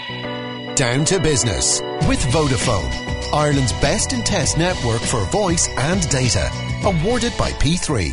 Down to Business with Vodafone, Ireland's best in test network for voice and data. Awarded by P3.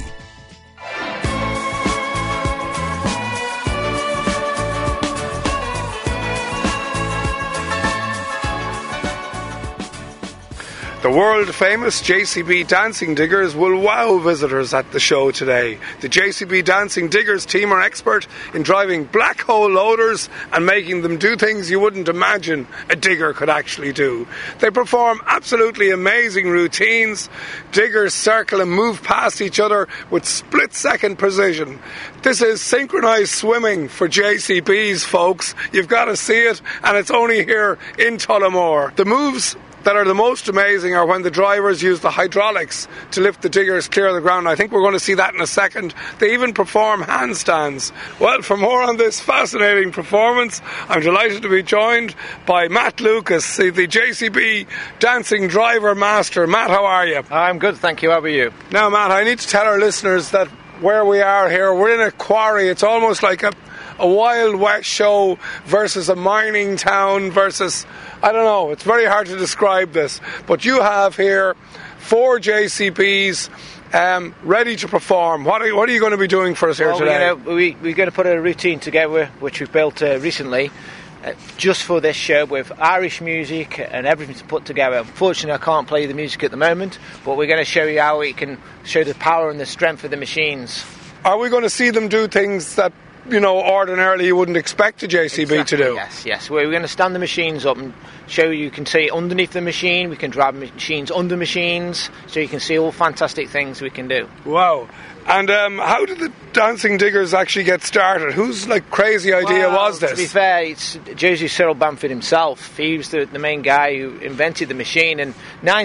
The world-famous JCB Dancing Diggers will wow visitors at the show today. The JCB Dancing Diggers team are expert in driving black hole loaders and making them do things you wouldn't imagine a digger could actually do. They perform absolutely amazing routines. Diggers circle and move past each other with split-second precision. This is synchronized swimming for JCBs, folks. You've got to see it, and it's only here in Tullamore. The moves that are the most amazing are when the drivers use the hydraulics to lift the diggers clear of the ground. I think we're going to see that in a second. They even perform handstands. Well, for more on this fascinating performance, I'm delighted to be joined by Matt Lucas, the JCB Dancing Driver Master. Matt, how are you? I'm good, thank you. How are you? Now, Matt, I need to tell our listeners that where we are here, we're in a quarry. It's almost like a Wild West show versus a mining town versus, I don't know, it's very hard to describe this. But you have here 4 JCBs ready to perform. What are you going to be doing for us here today? We're going to put a routine together which we've built recently just for this show with Irish music and everything to put together. Unfortunately, I can't play the music at the moment, but we're going to show you how we can show the power and the strength of the machines. Are we going to see them do things that, you know, ordinarily you wouldn't expect a JCB to do? Yes. We're going to stand the machines up and show you can see underneath the machine. We can drive machines under machines, so you can see all fantastic things we can do. Wow. And how did the Dancing Diggers actually get started? Whose crazy idea was this? To be fair, it's Josie Cyril Bamford himself. He was the main guy who invented the machine. In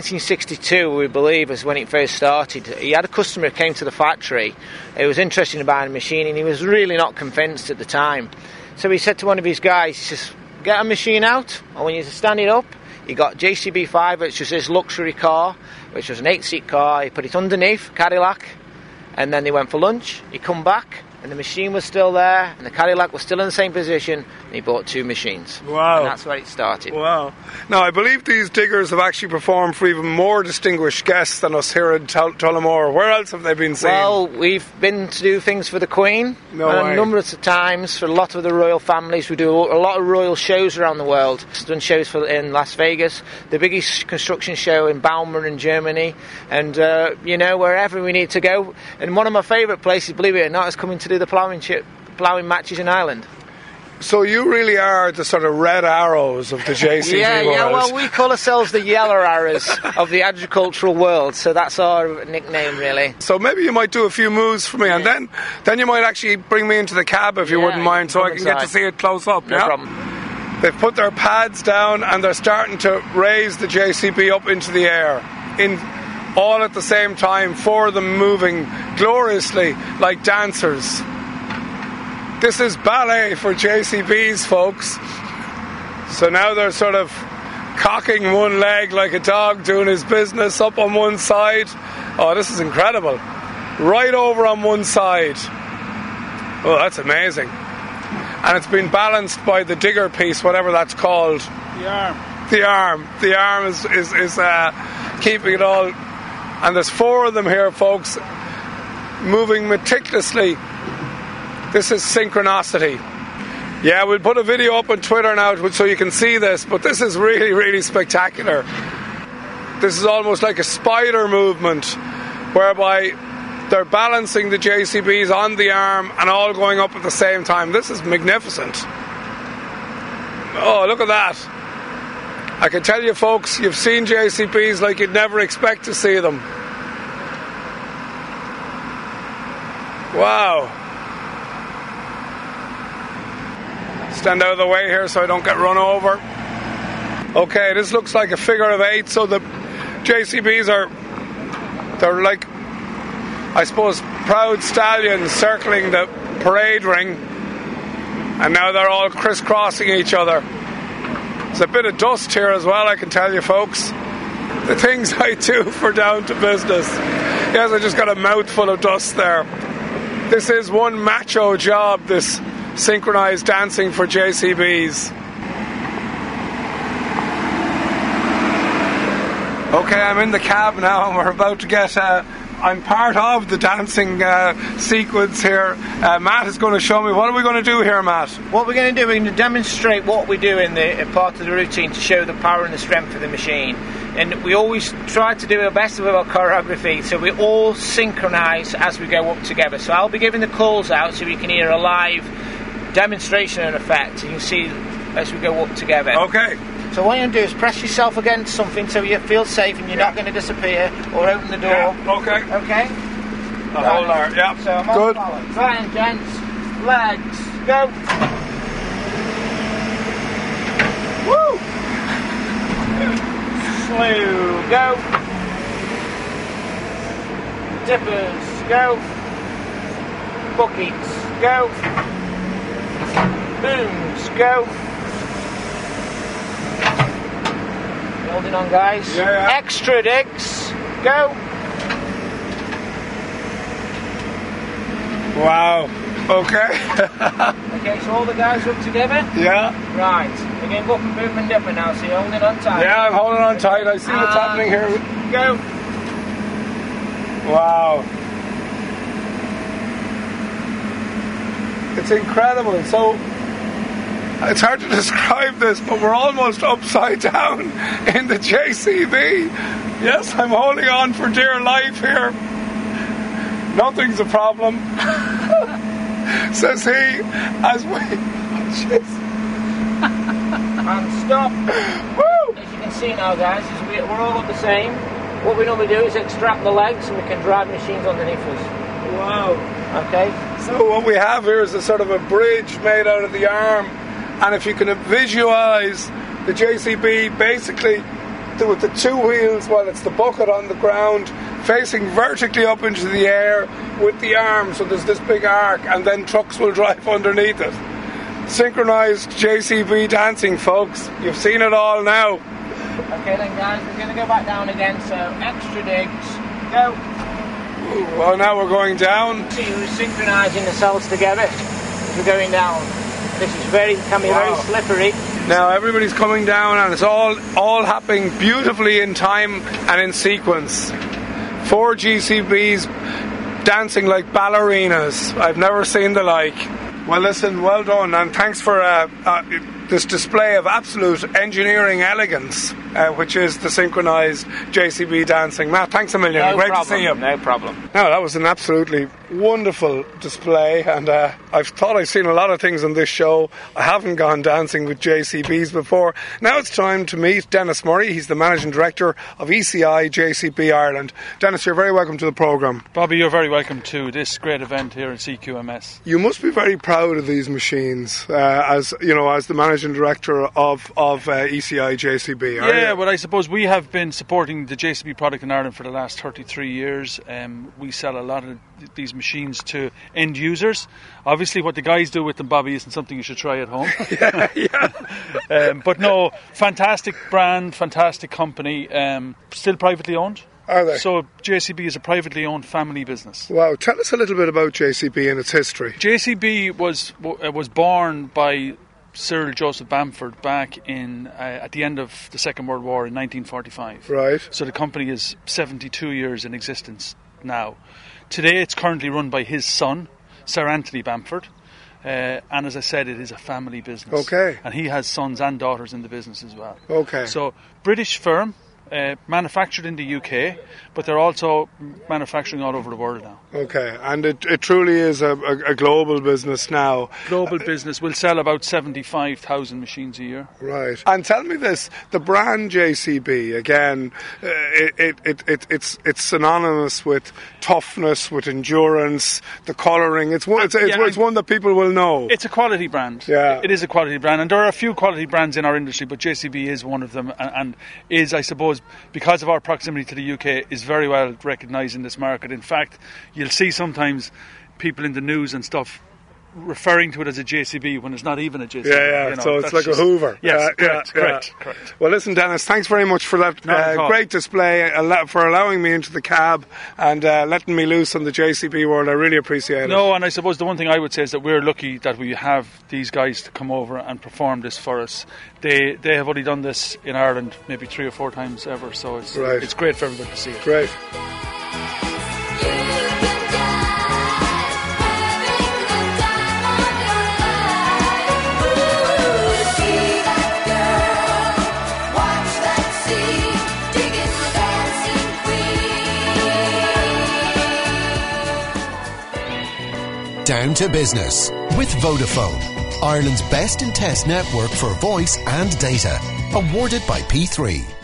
1962, we believe, is when it first started. He had a customer who came to the factory. He was interested in buying a machine, and he was really not convinced at the time. So he said to one of his guys, he says, get a machine out, and when you stand it up, he got JCB5, which was his luxury car, which was an 8-seat car. He put it underneath, Cadillac. And then they went for lunch, he come back, and the machine was still there, and the Cadillac was still in the same position, and he bought 2 machines. Wow. And that's where it started. Wow. Now, I believe these diggers have actually performed for even more distinguished guests than us here in Tullamore. Where else have they been seen? Well, we've been to do things for the Queen. A number of times for a lot of the royal families. We do a lot of royal shows around the world. We've done shows in Las Vegas, the biggest construction show in Bauma in Germany, and, wherever we need to go. And one of my favourite places, believe it or not, is coming to do the ploughing matches in Ireland. So you really are the sort of red arrows of the JCB world. Yeah, well, we call ourselves the yellow arrows of the agricultural world, so that's our nickname, really. So maybe you might do a few moves for me, and then you might actually bring me into the cab, if you wouldn't mind, so I can get to see it close up. No problem. They've put their pads down, and they're starting to raise the JCB up into the air, all at the same time, 4 of them moving gloriously like dancers. This is ballet for JCBs, folks. So now they're sort of cocking one leg like a dog doing his business, up on one side. Oh, this is incredible. Right over on one side. Oh, that's amazing. And it's been balanced by the digger piece, whatever that's called. The arm. The arm is keeping it all. And there's 4 of them here, folks, moving meticulously. This is synchronicity. Yeah, we'll put a video up on Twitter now so you can see this, but this is really, really spectacular. This is almost like a spider movement, whereby they're balancing the JCBs on the arm and all going up at the same time. This is magnificent. Oh, look at that. I can tell you, folks, you've seen JCBs like you'd never expect to see them. Wow. Stand out of the way here so I don't get run over. Okay, this looks like a figure of 8, so the JCBs they're like, I suppose, proud stallions circling the parade ring, and now they're all crisscrossing each other. There's a bit of dust here as well, I can tell you, folks. The things I do for Down to Business. Yes, I just got a mouthful of dust there. This is one macho job, this synchronised dancing for JCBs. Okay, I'm in the cab now and we're about to get... I'm part of the dancing sequence here. Matt is going to show me. What are we going to do here, Matt? What we're going to do, we're going to demonstrate what we do in the part of the routine to show the power and the strength of the machine. And we always try to do our best with our choreography, so we all synchronise as we go up together. So I'll be giving the calls out so you can hear a live demonstration and effect. You can see as we go up together. Okay. So what you're going to do is press yourself against something so you feel safe and you're not going to disappear or open the door. Yeah. Okay. Okay? The whole hour, yeah. So I'm good. On try and gents, legs, go. Woo! Slew, go. Dippers, go. Buckets, go. Booms, go. Holding on, guys. Yeah. Extra digs, go. Wow. Okay. Okay, so all the guys up together? Yeah. Right. We're going to go up and boom and dipper now, so you're holding on tight. Yeah, I'm holding on tight. I see what's happening here. Go. Wow. It's incredible. So, it's hard to describe this, but we're almost upside down in the JCB. Yes, I'm holding on for dear life here. Nothing's a problem, says he, as we... Oh, jeez. And stop. Woo! As you can see now, guys, we're all up the same. What we normally do is extract the legs and we can drive machines underneath us. Wow. Okay? So what we have here is a sort of a bridge made out of the arm, and if you can visualise the JCB basically with the two wheels, well, it's the bucket on the ground facing vertically up into the air with the arm, so there's this big arc, and then trucks will drive underneath it. Synchronised JCB dancing, folks. You've seen it all now. Okay then, guys, we're going to go back down again, so extra digs, go. Well, now we're going down. See, we're synchronising the cells together as we're going down. This is can be very slippery. Now everybody's coming down and it's all happening beautifully in time and in sequence. 4 GCBs dancing like ballerinas. I've never seen the like. Well, listen, well done, and thanks for this display of absolute engineering elegance, which is the synchronised JCB dancing. Matt, thanks a million. No Great problem, to see you. No problem. No, that was an absolutely wonderful display, and I've thought I've seen a lot of things on this show. I haven't gone dancing with JCBs before. Now it's time to meet Dennis Murray. He's the Managing Director of ECI JCB Ireland. Dennis, you're very welcome to the programme. Bobby, you're very welcome to this great event here in CQMS. You must be very proud of these machines, as you know, as the Managing Director of ECI JCB. Yeah, well, I suppose we have been supporting the JCB product in Ireland for the last 33 years. We sell a lot of these machines to end users. Obviously, what the guys do with them, Bobby, isn't something you should try at home. But no, fantastic brand, fantastic company, still privately owned. Are they? So JCB is a privately owned family business. Wow, tell us a little bit about JCB and its history. JCB was born by Cyril Joseph Bamford back in at the end of the Second World War in 1945. Right. So the company is 72 years in existence now. Today it's currently run by his son, Sir Anthony Bamford. And as I said, it is a family business. Okay. And he has sons and daughters in the business as well. Okay. So British firm, manufactured in the UK, but they're also manufacturing all over the world now. Okay, and it truly is a global business now. Global business. We'll sell about 75,000 machines a year. Right. And tell me this, the brand JCB, again, it's synonymous with toughness, with endurance, the colouring. It's one that people will know. It's a quality brand. Yeah. It is a quality brand, and there are a few quality brands in our industry, but JCB is one of them, and is, I suppose, because of our proximity to the UK, is very well recognised in this market. In fact, you'll see sometimes people in the news and stuff referring to it as a JCB when it's not even a JCB. Yeah. So it's like a Hoover. Yes, correct. Well, listen, Dennis, thanks very much for that great display, for allowing me into the cab and letting me loose on the JCB world. I really appreciate it. No, and I suppose the one thing I would say is that we're lucky that we have these guys to come over and perform this for us. They have only done this in Ireland maybe 3 or 4 times ever, so it's great for everybody to see it. Great. Down to Business with Vodafone, Ireland's best in test network for voice and data, awarded by P3.